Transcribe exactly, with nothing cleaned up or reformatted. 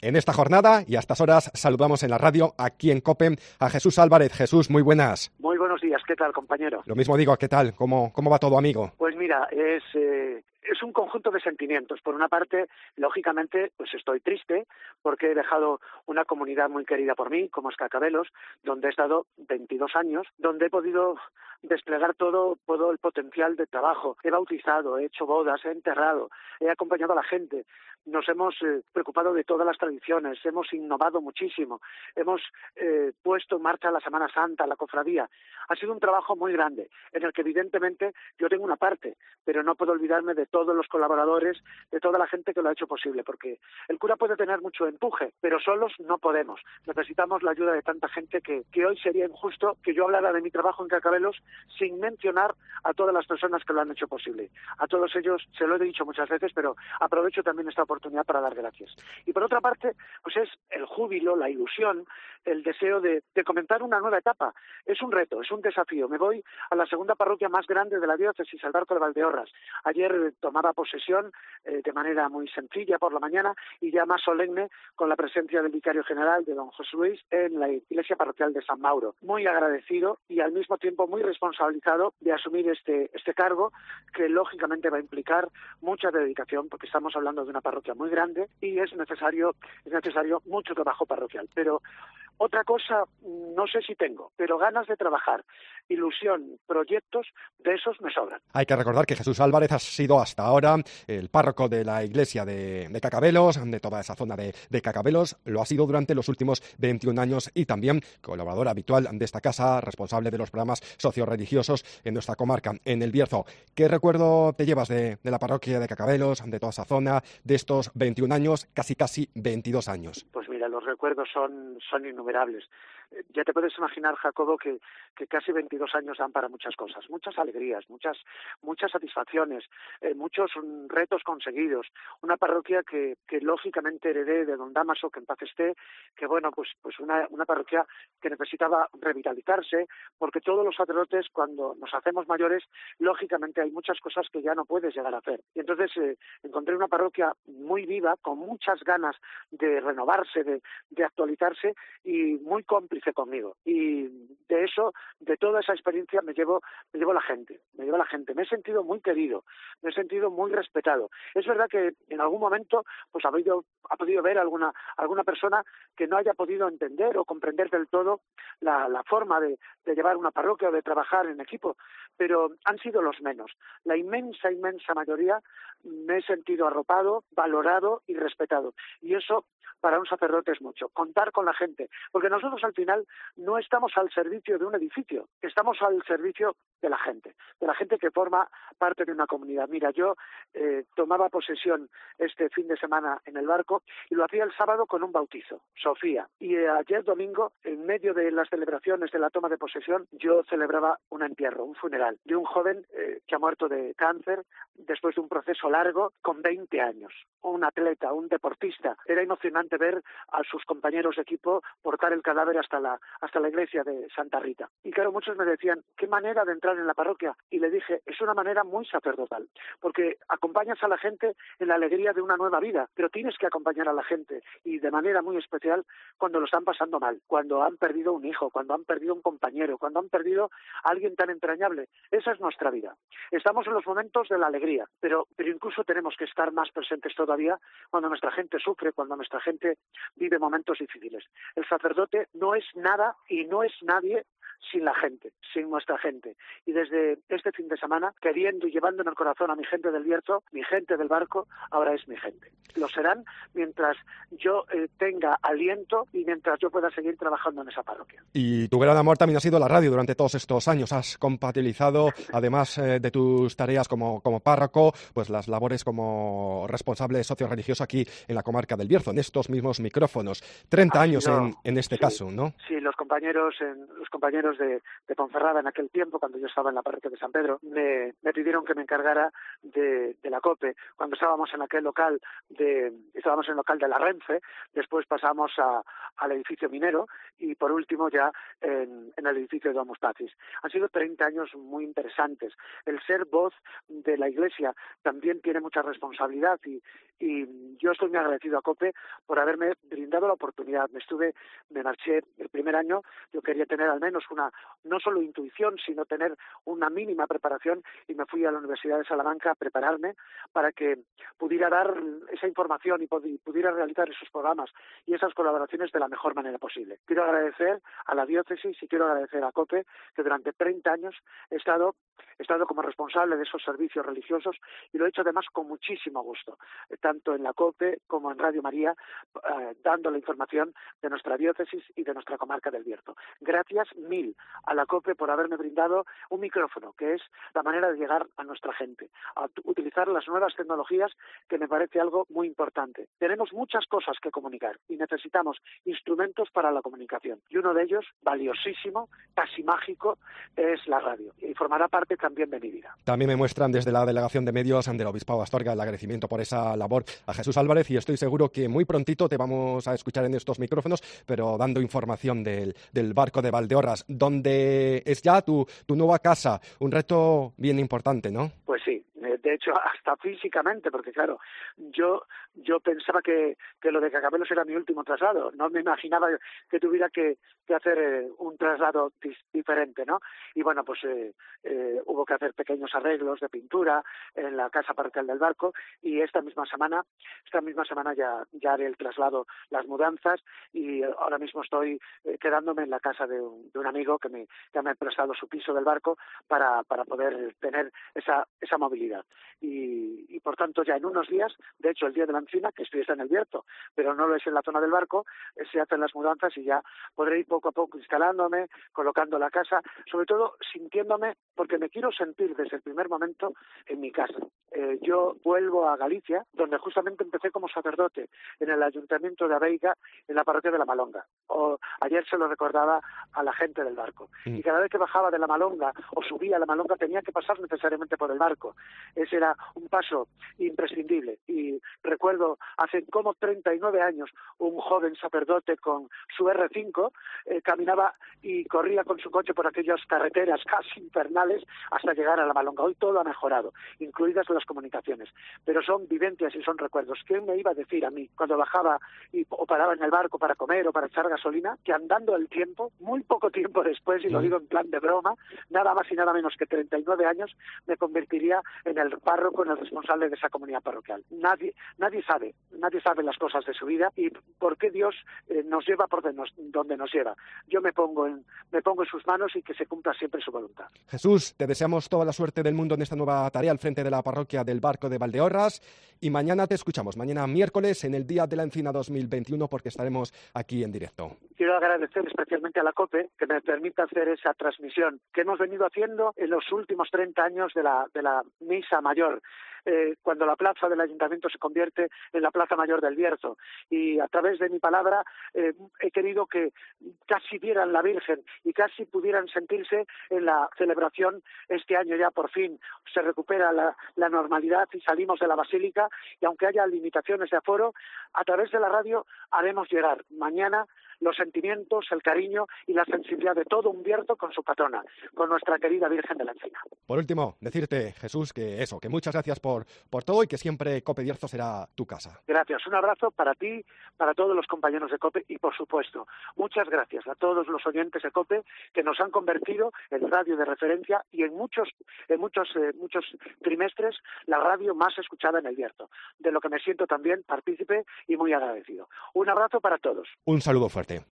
en esta jornada y a estas horas saludamos en la radio aquí en COPE a Jesús Álvarez. Jesús, muy buenas. Muy buenos días, ¿qué tal, compañero? Lo mismo digo, ¿qué tal? ¿Cómo, cómo va todo, amigo? Pues mira, es... Eh... Es un conjunto de sentimientos. Por una parte, lógicamente, pues estoy triste porque he dejado una comunidad muy querida por mí, como es Cacabelos, donde he estado veintidós años, donde he podido desplegar todo, todo el potencial de trabajo. He bautizado, he hecho bodas, he enterrado, he acompañado a la gente. Nos hemos eh, preocupado de todas las tradiciones, hemos innovado muchísimo, hemos eh, puesto en marcha la Semana Santa, la cofradía. Ha sido un trabajo muy grande, en el que evidentemente yo tengo una parte, pero no puedo olvidarme de todos los colaboradores, de toda la gente que lo ha hecho posible, porque el cura puede tener mucho empuje, pero solos no podemos. Necesitamos la ayuda de tanta gente que, que hoy sería injusto que yo hablara de mi trabajo en Cacabelos sin mencionar a todas las personas que lo han hecho posible. A todos ellos se lo he dicho muchas veces, pero aprovecho también esta oportunidad para dar gracias. Y por otra parte, pues es el júbilo, la ilusión, el deseo de, de comenzar una nueva etapa. Es un reto, es un desafío. Me voy a la segunda parroquia más grande de la diócesis, el Barco de Valdeorras. Ayer tomaba posesión eh, de manera muy sencilla por la mañana y ya más solemne con la presencia del vicario general de don José Luis en la iglesia parroquial de San Mauro. Muy agradecido y al mismo tiempo muy responsabilizado de asumir este, este cargo que lógicamente va a implicar mucha dedicación porque estamos hablando de una parroquia muy grande y es necesario, es necesario mucho trabajo parroquial. Pero otra cosa, no sé si tengo, pero ganas de trabajar, ilusión, proyectos, de esos me sobran. Hay que recordar que Jesús Álvarez ha sido hasta ahora el párroco de la iglesia de, de Cacabelos, de toda esa zona de, de Cacabelos, lo ha sido durante los últimos veintiún años y también colaborador habitual de esta casa, responsable de los programas socioreligiosos en nuestra comarca, en el Bierzo. ¿Qué recuerdo te llevas de, de la parroquia de Cacabelos, de toda esa zona, de estos veintiún años, casi casi veintidós años? Pues mira, los recuerdos son, son innumerables. Ya te puedes imaginar, Jacobo, que, que casi veintidós años dan para muchas cosas, muchas alegrías, muchas muchas satisfacciones, eh, muchos um, retos conseguidos. Una parroquia que, que lógicamente heredé de don Dámaso, que en paz esté, que bueno, pues pues una, una parroquia que necesitaba revitalizarse, porque todos los sacerdotes, cuando nos hacemos mayores, lógicamente hay muchas cosas que ya no puedes llegar a hacer. Y entonces eh, encontré una parroquia muy viva, con muchas ganas de renovarse, de, de actualizarse y muy cómplice conmigo. Y de eso, de toda esa experiencia me llevo, me llevo la gente, me llevo la gente. Me he sentido muy querido, me he sentido muy respetado. Es verdad que en algún momento pues ha podido, ha podido ver alguna, alguna persona que no haya podido entender o comprender del todo la, la forma de, de llevar una parroquia o de trabajar en equipo, pero han sido los menos. La inmensa, inmensa mayoría me he sentido arropado, valorado y respetado. Y eso para un sacerdote es mucho, contar con la gente, porque nosotros al final no estamos al servicio de un edificio, estamos al servicio de la gente, de la gente que forma parte de una comunidad. Mira, yo eh, tomaba posesión este fin de semana en el Barco y lo hacía el sábado con un bautizo, Sofía, y eh, ayer domingo, en medio de las celebraciones de la toma de posesión, yo celebraba un entierro, un funeral de un joven eh, que ha muerto de cáncer después de un proceso largo con veinte años, un atleta, un deportista. Era emocionante ver a sus compañeros de equipo portar el cadáver hasta la hasta la iglesia de Santa Rita. Y claro, muchos me decían, ¿qué manera de entrar en la parroquia? Y le dije, es una manera muy sacerdotal, porque acompañas a la gente en la alegría de una nueva vida, pero tienes que acompañar a la gente, y de manera muy especial cuando lo están pasando mal, cuando han perdido un hijo, cuando han perdido un compañero, cuando han perdido a alguien tan entrañable. Esa es nuestra vida. Estamos en los momentos de la alegría, pero, pero incluso tenemos que estar más presentes todavía cuando nuestra gente sufre, cuando nuestra gente vive momentos difíciles. El sacerdote no es nada y no es nadie sin la gente, sin nuestra gente. Y desde este fin de semana, queriendo y llevando en el corazón a mi gente del Bierzo, mi gente del Barco, ahora es mi gente. Lo serán mientras yo eh, tenga aliento y mientras yo pueda seguir trabajando en esa parroquia. Y tu gran amor también ha sido la radio durante todos estos años. Has compatibilizado, además eh, de tus tareas como, como párroco, pues las labores como responsable socio-religioso aquí en la comarca del Bierzo, en estos mismos micrófonos. treinta años en, en este sí, caso, ¿no? Sí, los compañeros en, los compañeros de, de Ponferrada en aquel tiempo, cuando yo estaba en la parroquia de San Pedro, me, me pidieron que me encargara de, de la COPE. Cuando estábamos en aquel local de estábamos en el local de la Renfe, después pasamos a, al edificio minero y por último ya en, en el edificio de Domus Pacis. Han sido treinta años muy interesantes. El ser voz de la Iglesia también tiene mucha responsabilidad y, y yo estoy muy agradecido a COPE por haberme brindado la oportunidad. Me estuve, me marché el primer año, yo quería tener al menos una, no solo intuición, sino tener una mínima preparación y me fui a la Universidad de Salamanca a prepararme para que pudiera dar esa información y pudiera realizar esos programas y esas colaboraciones de la mejor manera posible. Quiero agradecer a la diócesis y quiero agradecer a COPE que durante treinta años he estado, he estado como responsable de esos servicios religiosos y lo he hecho además con muchísimo gusto, tanto en la COPE como en Radio María, eh, dando la información de nuestra diócesis y de nuestra comarca del Bierzo. Gracias mil a la COPE por haberme brindado un micrófono, que es la manera de llegar a nuestra gente, a utilizar las nuevas tecnologías, que me parece algo muy importante. Tenemos muchas cosas que comunicar y necesitamos instrumentos para la comunicación. Y uno de ellos, valiosísimo, casi mágico, es la radio. Y formará parte también de mi vida. También me muestran desde la Delegación de Medios del Obispado de Astorga el agradecimiento por esa labor a Jesús Álvarez y estoy seguro que muy prontito te vamos a escuchar en estos micrófonos, pero dando información del, del barco de Valdeorras, donde es ya tu, tu nueva casa. Un reto bien importante, ¿no? Pues sí. De hecho, hasta físicamente, porque claro, yo yo pensaba que, que lo de Cacabelos era mi último traslado. No me imaginaba que tuviera que, que hacer eh, un traslado dis, diferente, ¿no? Y bueno, pues eh, eh, hubo que hacer pequeños arreglos de pintura en la casa parroquial del barco y esta misma semana, esta misma semana ya, ya haré el traslado, las mudanzas y ahora mismo estoy eh, quedándome en la casa de un, de un amigo que me, que me ha prestado su piso del barco para, para poder tener esa, esa movilidad. Y, y por tanto ya en unos días, de hecho el día de la encina, que estoy está en el Bierzo, pero no lo es en la zona del barco, eh, se hacen las mudanzas y ya podré ir poco a poco instalándome, colocando la casa, sobre todo sintiéndome, porque me quiero sentir desde el primer momento en mi casa. Eh, yo vuelvo a Galicia, donde justamente empecé como sacerdote, en el Ayuntamiento de Abeiga, en la parroquia de La Malonga. O, ayer se lo recordaba a la gente del barco. Mm. Y cada vez que bajaba de La Malonga o subía a La Malonga tenía que pasar necesariamente por el barco. Ese era un paso imprescindible. Y recuerdo hace como treinta y nueve años un joven sacerdote con su erre cinco eh, caminaba y corría con su coche por aquellas carreteras casi infernales hasta llegar a La Malonga. Hoy todo ha mejorado, incluidas las comunicaciones, pero son vivencias y son recuerdos. ¿Quién me iba a decir a mí cuando bajaba y, o paraba en el barco para comer o para echar gasolina que andando el tiempo, muy poco tiempo después, y lo digo en plan de broma, nada más y nada menos que treinta y nueve años, me convertiría en el párroco, en el responsable de esa comunidad parroquial? Nadie, nadie sabe, nadie sabe las cosas de su vida y por qué Dios eh, nos lleva por donde nos, donde nos lleva. Yo me pongo en, me pongo en sus manos y que se cumpla siempre su voluntad. Jesús, te deseamos toda la suerte del mundo en esta nueva tarea al frente de la parroquia del Barco de Valdeorras y mañana te escuchamos, mañana miércoles en el Día de la Encina dos mil veintiuno porque estaremos aquí en directo. Quiero agradecer especialmente a la COPE que me permita hacer esa transmisión que hemos venido haciendo en los últimos treinta años de la, de la Misa Mayor. Eh, cuando la plaza del Ayuntamiento se convierte en la Plaza Mayor del Bierzo. Y a través de mi palabra eh, he querido que casi vieran la Virgen y casi pudieran sentirse en la celebración. Este año ya por fin se recupera la, la normalidad y salimos de la Basílica y aunque haya limitaciones de aforo, a través de la radio haremos llegar mañana los sentimientos, el cariño y la sensibilidad de todo un Bierzo con su patrona, con nuestra querida Virgen de la Encina. Por último, decirte, Jesús, que eso, que muchas gracias por, por todo y que siempre COPE Bierzo será tu casa. Gracias. Un abrazo para ti, para todos los compañeros de COPE y, por supuesto, muchas gracias a todos los oyentes de COPE que nos han convertido en radio de referencia y en muchos, en muchos, eh, muchos trimestres la radio más escuchada en el Bierzo, de lo que me siento también partícipe y muy agradecido. Un abrazo para todos. Un saludo fuerte.